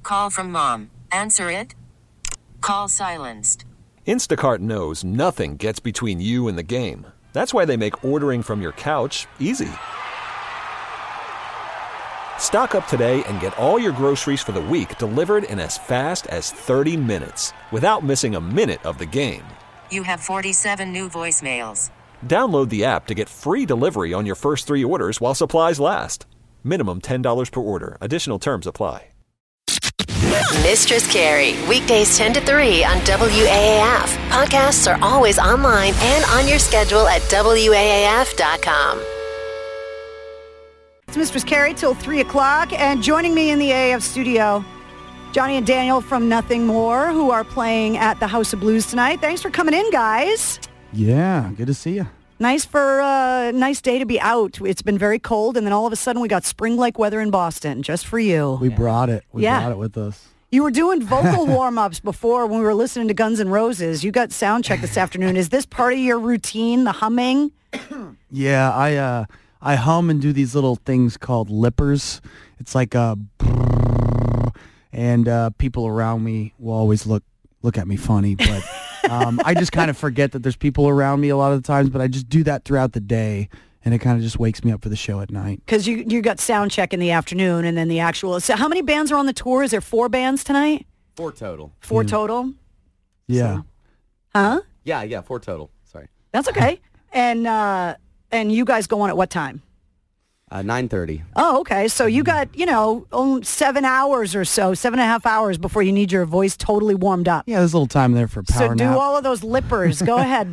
call from mom. Answer it. Call silenced. Instacart knows nothing gets between you and the game. That's why they make ordering from your couch easy. Stock up today and get all your groceries for the week delivered in as fast as 30 minutes without missing a minute of the game. You have 47 new voicemails. Download the app to get free delivery on your first 3 orders while supplies last. Minimum $10 per order. Additional terms apply. Mistress Carrie, weekdays 10 to 3 on WAAF. Podcasts are always online and on your schedule at WAAF.com. It's Mistress Carrie till 3 o'clock, and joining me in the AAF studio, Johnny and Daniel from Nothing More, who are playing at the House of Blues tonight. Thanks for coming in, guys. Yeah, good to see you. Nice for a nice day to be out. It's been very cold, and then all of a sudden we got spring-like weather in Boston, just for you. We brought it. We brought it with us. You were doing vocal warm-ups before when we were listening to Guns N' Roses. You got sound check this afternoon. Is this part of your routine, the humming? Yeah, I hum and do these little things called lippers. It's like a and people around me will always look at me funny, but I just kind of forget that there's people around me a lot of the times, but I just do that throughout the day, and it kind of just wakes me up for the show at night. Because you got sound check in the afternoon, and then the actual... So how many bands are on the tour? Is there 4 bands tonight? 4 total. 4 total? Yeah. So, huh? Yeah, 4 total. Sorry. That's okay. And you guys go on at what time? 9:30. Oh, okay. So you got, 7 hours or so, 7.5 hours before you need your voice totally warmed up. Yeah, there's a little time there for a power nap. So do all of those lippers. Go ahead.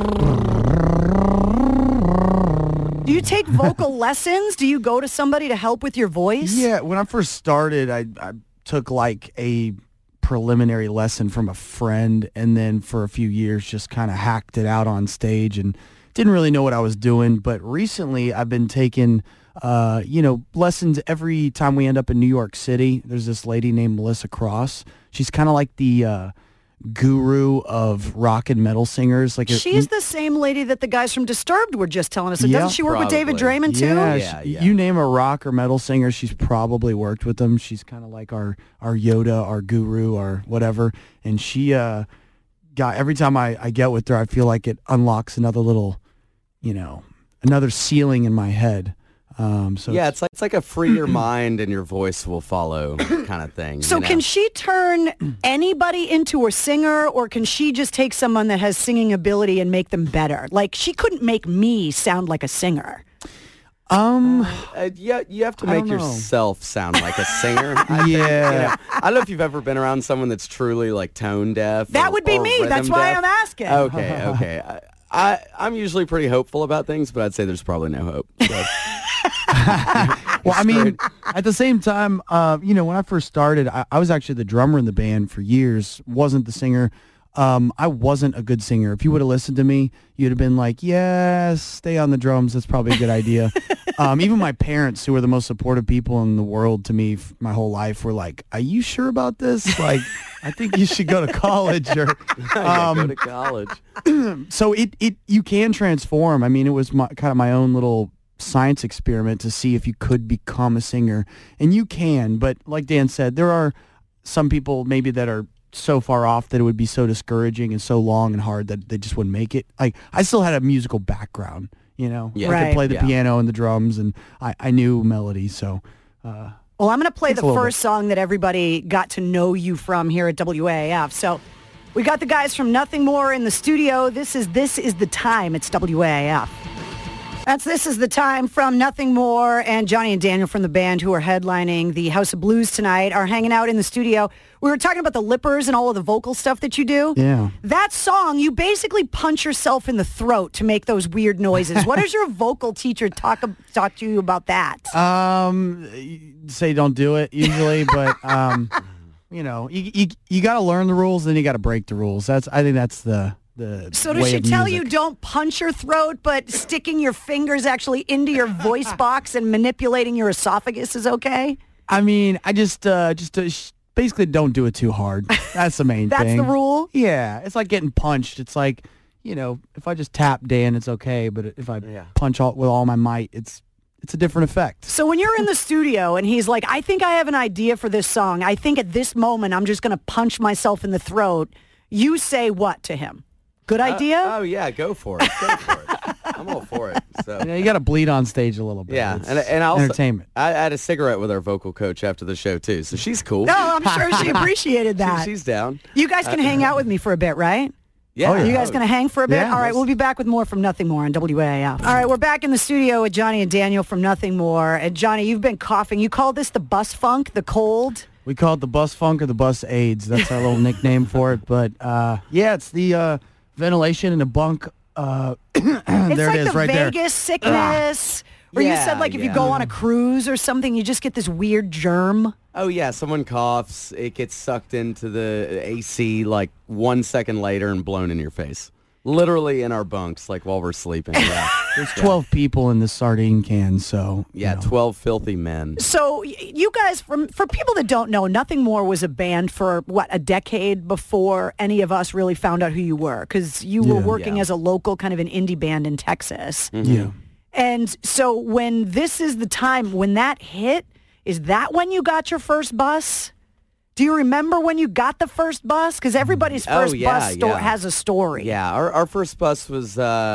Do you take vocal lessons? Do you go to somebody to help with your voice? Yeah, when I first started, I took like a preliminary lesson from a friend, and then for a few years just kind of hacked it out on stage and didn't really know what I was doing. But recently I've been taking, lessons every time we end up in New York City. There's this lady named Melissa Cross. She's kind of like the guru of rock and metal singers. She's the same lady that the guys from Disturbed were just telling us. Doesn't she work with David Draymond too? Yeah. You name a rock or metal singer, she's probably worked with them. She's kind of like our Yoda, our guru, our whatever. And she every time I get with her, I feel like it unlocks another little, another ceiling in my head. It's like a free your mind and your voice will follow kind of thing. So can she turn anybody into a singer, or can she just take someone that has singing ability and make them better? Like, she couldn't make me sound like a singer. You have to make yourself sound like a singer. I don't know if you've ever been around someone that's truly like tone deaf. That would be me. That's why I'm asking. Okay. I'm usually pretty hopeful about things, but I'd say there's probably no hope. So. Well, I mean, at the same time, when I first started, I was actually the drummer in the band for years, wasn't the singer. I wasn't a good singer. If you would have listened to me, you'd have been like, yes, stay on the drums. That's probably a good idea. Even my parents, who were the most supportive people in the world to me my whole life, were like, are you sure about this? Like, I think you should go to college. Or go to college. So you can transform. I mean, it was kind of my own little science experiment to see if you could become a singer. And you can, but like Dan said, there are some people maybe that are so far off that it would be so discouraging and so long and hard that they just wouldn't make it. Like, I still had a musical background, I could play the piano and the drums, and I knew melodies. So, well, I'm going to play the first song that everybody got to know you from here at WAAF. So we got the guys from Nothing More in the studio. This is the time. It's WAAF. This is the time from Nothing More, and Johnny and Daniel from the band, who are headlining the House of Blues tonight, are hanging out in the studio. We were talking about the lippers and all of the vocal stuff that you do. Yeah. That song, you basically punch yourself in the throat to make those weird noises. What does your vocal teacher talk to you about that? Say don't do it usually, but you got to learn the rules, then you got to break the rules. I think that's the So does she tell you don't punch your throat, but sticking your fingers actually into your voice box and manipulating your esophagus is okay? I mean, I just basically don't do it too hard. That's the main thing. That's the rule? Yeah. It's like getting punched. It's like, if I just tap Dan, it's okay. But if I punch with all my might, it's it's a different effect. So when you're in the studio and he's like, I think I have an idea for this song. I think at this moment I'm just going to punch myself in the throat. You say what to him? Good idea? Oh, yeah, go for it. Go for it. I'm all for it. So. You got to bleed on stage a little bit. Yeah, It's and also, entertainment. I had a cigarette with our vocal coach after the show, too, so she's cool. No, I'm sure she appreciated that. She's down. You guys can hang out with me for a bit, right? Yeah. Oh, yeah. You guys going to hang for a bit? Yeah. All right, we'll be back with more from Nothing More on WAAF. All right, we're back in the studio with Johnny and Daniel from Nothing More. And Johnny, you've been coughing. You call this the bus funk, the cold? We call it the bus funk or the bus AIDS. That's our little nickname for it. But yeah, it's the ventilation in the bunk. It's there like it is, the right Vegas there. sickness. Or you said like if you go on a cruise or something, you just get this weird germ. Oh, yeah, someone coughs, it gets sucked into the AC like 1 second later and blown in your face. Literally in our bunks, like while we're sleeping. Yeah. There's 12 people in this sardine can, so. Yeah, you know. 12 filthy men. So you guys, for people that don't know, Nothing More was a band for, a decade before any of us really found out who you were, because you were working as a local kind of an indie band in Texas. Mm-hmm. Yeah. And so when this is the time, when that hit, is that when you got your first bus? Do you remember when you got the first bus? Because everybody's first bus has a story. Yeah, our first bus was,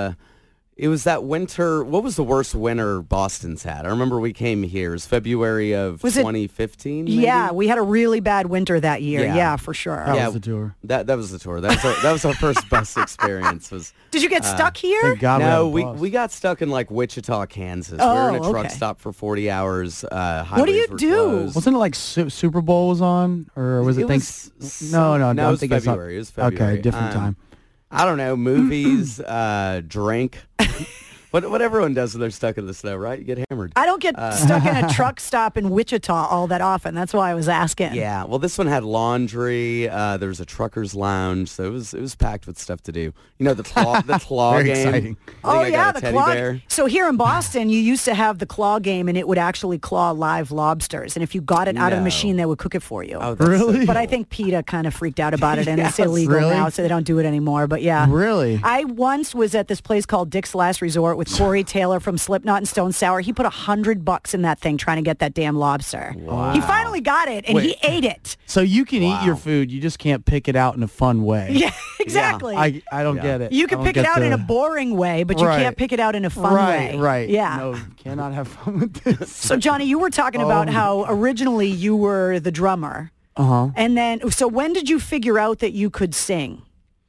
it was that winter. What was the worst winter Boston's had? I remember we came here. It was February of 2015, maybe? Yeah, we had a really bad winter that year. Yeah, for sure. That was the tour. That was the tour. That was our first bus experience. Did you get stuck here? Thank God No, we had a bus. we got stuck in like Wichita, Kansas. Oh, we were in a truck okay. stop for 40 hours. What do you Highways were do? closed. Wasn't it like Super Bowl was on? Or was it, It was No, it I'm was thinking it's not- February. It was February. Okay, different time. I don't know, movies, drink. What everyone does when they're stuck in the snow, right? You get hammered. I don't get stuck in a truck stop in Wichita all that often. That's why I was asking. Yeah, well, this one had laundry. There was a trucker's lounge, so it was packed with stuff to do. You know, the claw Very game. exciting. Oh, I got a the teddy claw. bear. So here in Boston, you used to have the claw game, and it would actually claw live lobsters. And if you got it out of the No. machine, they would cook it for you. Oh, that's Really? But I think PETA kind of freaked out about it, and it's Yes. illegal Really? now, so they don't do it anymore. But yeah. Really? I once was at this place called Dick's Last Resort with Corey Taylor from Slipknot and Stone Sour. He put $100 in that thing trying to get that damn lobster. Wow. He finally got it, and he Wait. ate it. So you can eat Wow. your food, you just can't pick it out in a fun way. Yeah, exactly. I don't Yeah. get it. You I can don't pick it get out in the- a boring way, but you Right. can't pick it out in a fun Right, way. right. Yeah. No, cannot have fun with this. So, Johnny, you were talking about how originally you were the drummer. Uh-huh. And then, so when did you figure out that you could sing?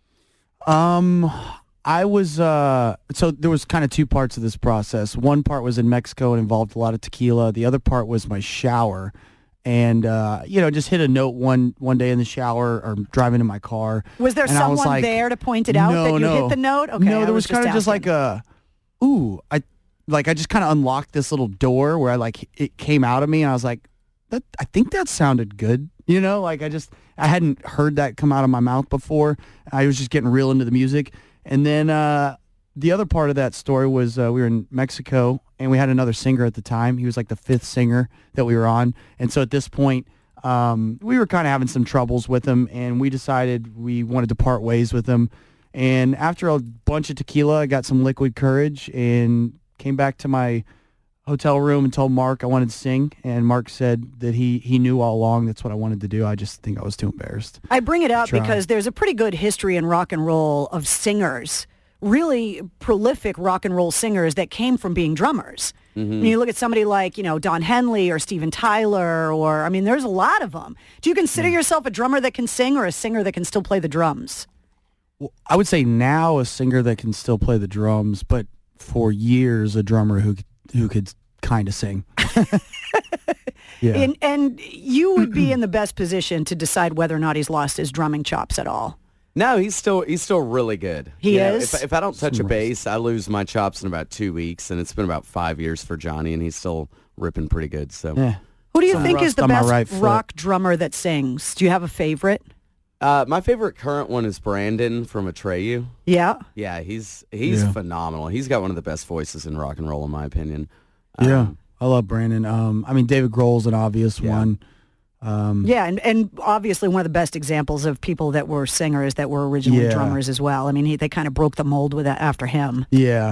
I was, so there was kind of two parts of this process. One part was in Mexico and involved a lot of tequila. The other part was my shower. And, just hit a note one day in the shower or driving in my car. Was there And I was someone like, there to point it out that you hit the note? Okay, no, I there was kind of just like asking. I just kind of unlocked this little door where it came out of me and I was like, I think that sounded good. You know, I hadn't heard that come out of my mouth before. I was just getting real into the music. And then the other part of that story was we were in Mexico and we had another singer at the time. He was like the fifth singer that we were on. And so at this point, we were kind of having some troubles with him and we decided we wanted to part ways with him. And after a bunch of tequila, I got some liquid courage and came back to my hotel room and told Mark I wanted to sing. And Mark said that he knew all along that's what I wanted to do. I just think I was too embarrassed. I bring it up Try. because there's a pretty good history in rock and roll of singers, really prolific rock and roll singers that came from being drummers. When you look at somebody like, Don Henley or Steven Tyler, there's a lot of them. Do you consider yourself a drummer that can sing or a singer that can still play the drums? Well, I would say now a singer that can still play the drums, but for years a drummer who could kind of sing. Yeah. And you would be in the best position to decide whether or not he's lost his drumming chops at all. No, he's still really good. He is? If I don't touch a bass, I lose my chops in about 2 weeks, and it's been about 5 years for Johnny, and he's still ripping pretty good. So, Yeah. Who do you Some think is rust the on my best right foot. rock drummer that sings? Do you have a favorite? my favorite current one is Brandon from Atreyu. Yeah. Yeah, he's Yeah. phenomenal. He's got one of the best voices in rock and roll, in my opinion. Yeah. I love Brandon. David Grohl's an obvious one. Yeah, and obviously one of the best examples of people that were singers that were originally Yeah. drummers as well. They kind of broke the mold with that after him. Yeah.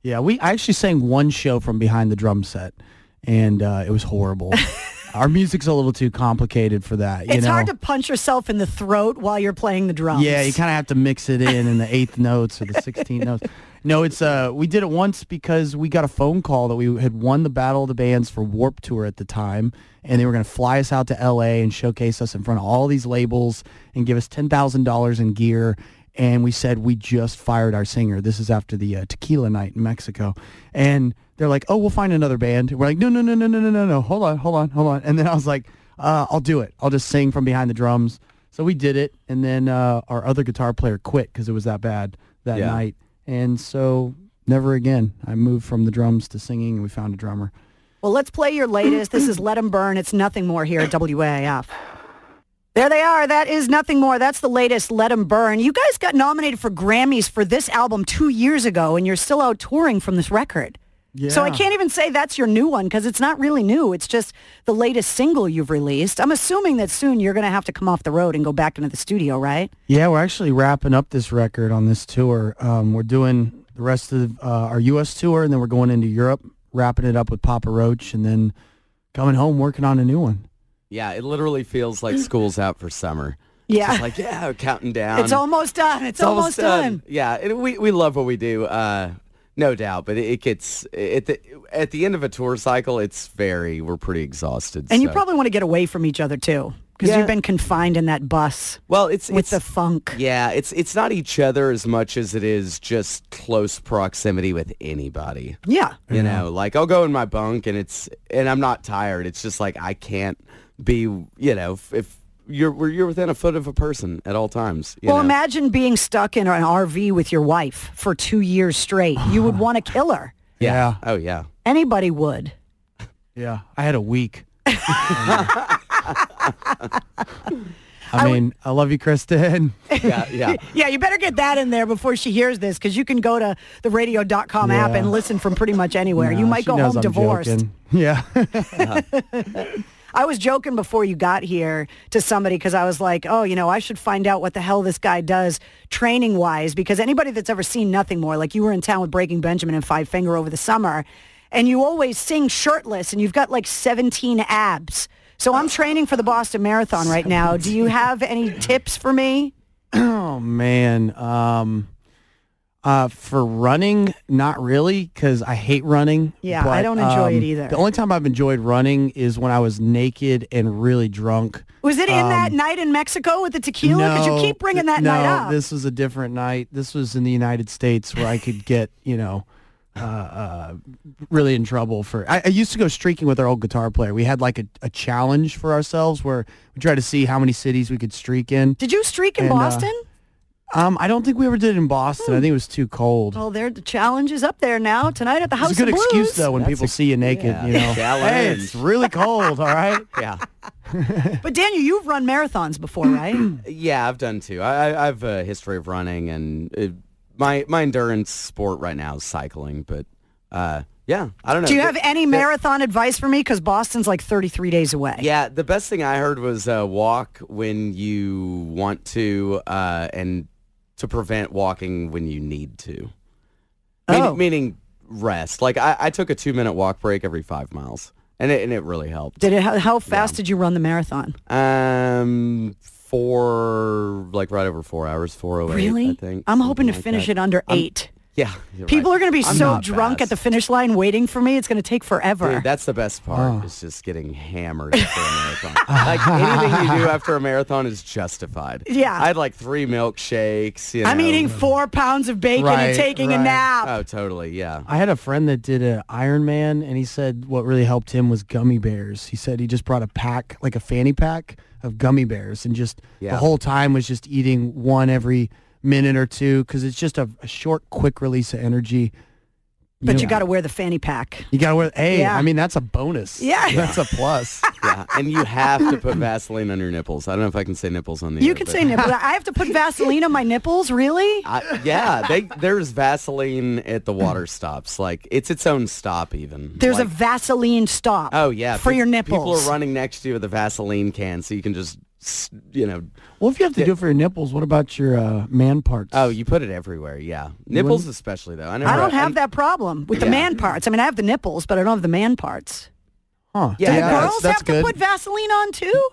Yeah, I actually sang one show from behind the drum set, and it was horrible. Our music's a little too complicated for that. It's hard to punch yourself in the throat while you're playing the drums. Yeah, you kind of have to mix it in the 8th notes or the 16th notes. No, it's we did it once because we got a phone call that we had won the Battle of the Bands for Warped Tour at the time, and they were going to fly us out to L.A. and showcase us in front of all these labels and give us $10,000 in gear. And we said, we just fired our singer. This is after the tequila night in Mexico. And they're like, oh, we'll find another band. We're like, no. Hold on. And then I was like, I'll do it. I'll just sing from behind the drums. So we did it. And then our other guitar player quit because it was that bad that night. And so never again. I moved from the drums to singing, and we found a drummer. Well, let's play your latest. This is Let 'Em Burn. It's Nothing More here at WAAF. There they are. That is Nothing More. That's the latest, Let 'Em Burn. You guys got nominated for Grammys for this album 2 years ago, and you're still out touring from this record. Yeah. So I can't even say that's your new one because it's not really new. It's just the latest single you've released. I'm assuming that soon you're going to have to come off the road and go back into the studio, right? Yeah, we're actually wrapping up this record on this tour. We're doing the rest of our U.S. tour, and then we're going into Europe, wrapping it up with Papa Roach, and then coming home working on a new one. Yeah, it literally feels like school's out for summer. Yeah. Just like, we're counting down. It's almost done. It's almost done. Yeah, we love what we do, no doubt. But it gets, at the end of a tour cycle, we're pretty exhausted. And you probably want to get away from each other, too. Because you've been confined in that bus. Well, it's the funk. Yeah, it's not each other as much as it is just close proximity with anybody. Yeah. You know, like I'll go in my bunk and I'm not tired. It's just like I can't be, if you're within a foot of a person at all times. You know? Imagine being stuck in an RV with your wife for 2 years straight. You would want to kill her. Yeah. Oh yeah. Anybody would. Yeah. I had a week. I mean, I love you, Kristen. Yeah. Yeah, you better get that in there before she hears this, because you can go to the radio.com app and listen from pretty much anywhere. You might go home divorced. Joking. Yeah. I was joking before you got here to somebody because I was like, I should find out what the hell this guy does training-wise, because anybody that's ever seen Nothing More, like you were in town with Breaking Benjamin and Five Finger over the summer, and you always sing shirtless, and you've got like 17 abs. So I'm training for the Boston Marathon right now. Do you have any tips for me? Oh, man. For running, not really, because I hate running. Yeah, but, I don't enjoy it either. The only time I've enjoyed running is when I was naked and really drunk. Was it in that night in Mexico with the tequila? Because you keep bringing that night up. No, this was a different night. This was in the United States where I could get, really in trouble for. I used to go streaking with our old guitar player. We had like a challenge for ourselves where we tried to see how many cities we could streak in. Did you streak in Boston? I don't think we ever did it in Boston. I think it was too cold. Well, the challenge is up there now tonight at the House of Blues. It's a good excuse, though, when people see you naked. Hey, it's really cold, all right? Yeah. But Daniel, you've run marathons before, right? Yeah, I've done too. I have a history of running, and my endurance sport right now is cycling, but yeah, I don't know. Do you have any marathon advice for me? Because Boston's like 33 days away. Yeah, the best thing I heard was walk when you want to, and to prevent walking when you need to. Meaning rest. Like I took a 2-minute walk break every 5 miles, and it really helped. Did it? How fast did you run the marathon? Right over 4 hours, 4:08. Really? I think. I'm hoping to finish it under 8. Yeah. People right. are going to be I'm so drunk at the finish line waiting for me. It's going to take forever. Dude, that's the best part. Is just getting hammered after a marathon. Like anything you do after a marathon is justified. Yeah. I had like 3 milkshakes. I'm eating 4 pounds of bacon and taking a nap. Oh, totally. Yeah. I had a friend that did an Ironman, and he said what really helped him was gummy bears. He said he just brought a pack, like a fanny pack of gummy bears, and just the whole time was just eating one every minute or two, because it's just a short, quick release of energy. But you got to wear the fanny pack. You got to wear. Hey, I mean, that's a bonus. Yeah, that's a plus. Yeah, and you have to put Vaseline on your nipples. I don't know if I can say nipples on the air. You can say nipples. I have to put Vaseline on my nipples? Really? There's Vaseline at the water stops. Like, it's its own stop even. There's a Vaseline stop. Oh, yeah. For your nipples. People are running next to you with a Vaseline can, so you can just, Well, if you have to do it for your nipples, what about your man parts? Oh, you put it everywhere, yeah. Nipples especially, though. I don't have that problem with the man parts. I mean, I have the nipples, but I don't have the man parts. Huh. Do the girls have to put Vaseline on, too?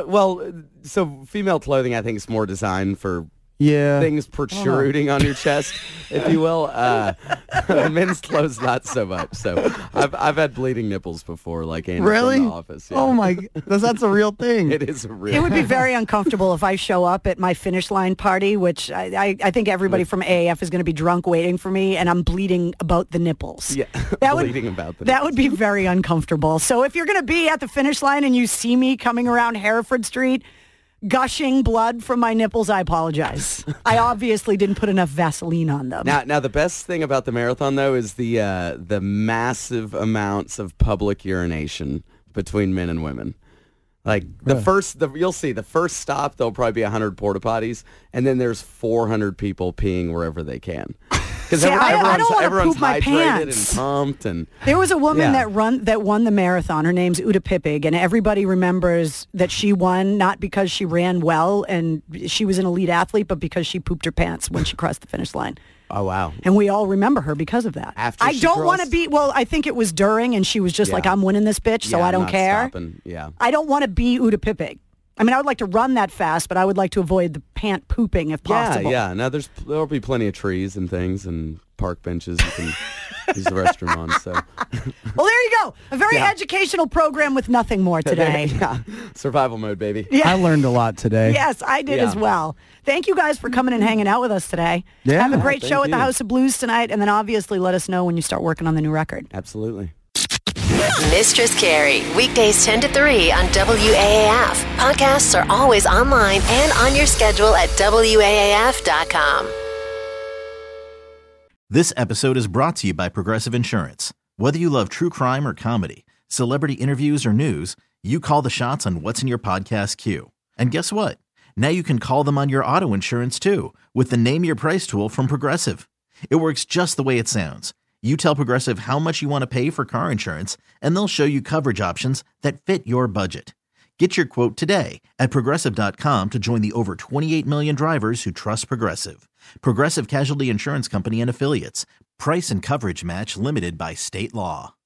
So female clothing, I think, is more designed for things protruding on your chest, if you will. Men's clothes, not so much. So I've had bleeding nipples before, like Andy from The Office. Yeah. Oh my, that's a real thing. It is a real. It would be very uncomfortable if I show up at my finish line party, which I think everybody from AAF is going to be drunk waiting for me, and I'm bleeding about the nipples. Yeah, bleeding about the nipples. That would be very uncomfortable. So if you're going to be at the finish line and you see me coming around Hereford Street, gushing blood from my nipples, I apologize. I obviously didn't put enough Vaseline on them. Now the best thing about the marathon, though, is the massive amounts of public urination between men and women. Like you'll see the first stop, there'll probably be 100 porta potties, and then there's 400 people peeing wherever they can. Because everyone's hydrated and pumped. And there was a woman that won the marathon. Her name's Uta Pippig, and everybody remembers that she won not because she ran well and she was an elite athlete, but because she pooped her pants when she crossed the finish line. Oh, wow. And we all remember her because of that. I don't want to be, I think it was during, and she was just like, I'm winning this bitch, so I don't care. Stopping. Yeah. I don't want to be Uta Pippig. I mean, I would like to run that fast, but I would like to avoid the pant pooping if possible. Yeah. Now, there'll be plenty of trees and things and park benches you can use the restroom on. So, well, there you go. A very educational program with nothing more today. Survival mode, baby. Yeah. I learned a lot today. Yes, I did as well. Thank you guys for coming and hanging out with us today. Yeah. Have a great show at the House of Blues tonight, and then obviously let us know when you start working on the new record. Absolutely. Mistress Carrie, weekdays 10 to 3 on WAAF. Podcasts are always online and on your schedule at WAAF.com. This episode is brought to you by Progressive Insurance. Whether you love true crime or comedy, celebrity interviews or news, you call the shots on what's in your podcast queue. And guess what? Now you can call them on your auto insurance too with the Name Your Price tool from Progressive. It works just the way it sounds. You tell Progressive how much you want to pay for car insurance, and they'll show you coverage options that fit your budget. Get your quote today at Progressive.com to join the over 28 million drivers who trust Progressive. Progressive Casualty Insurance Company and Affiliates. Price and coverage match limited by state law.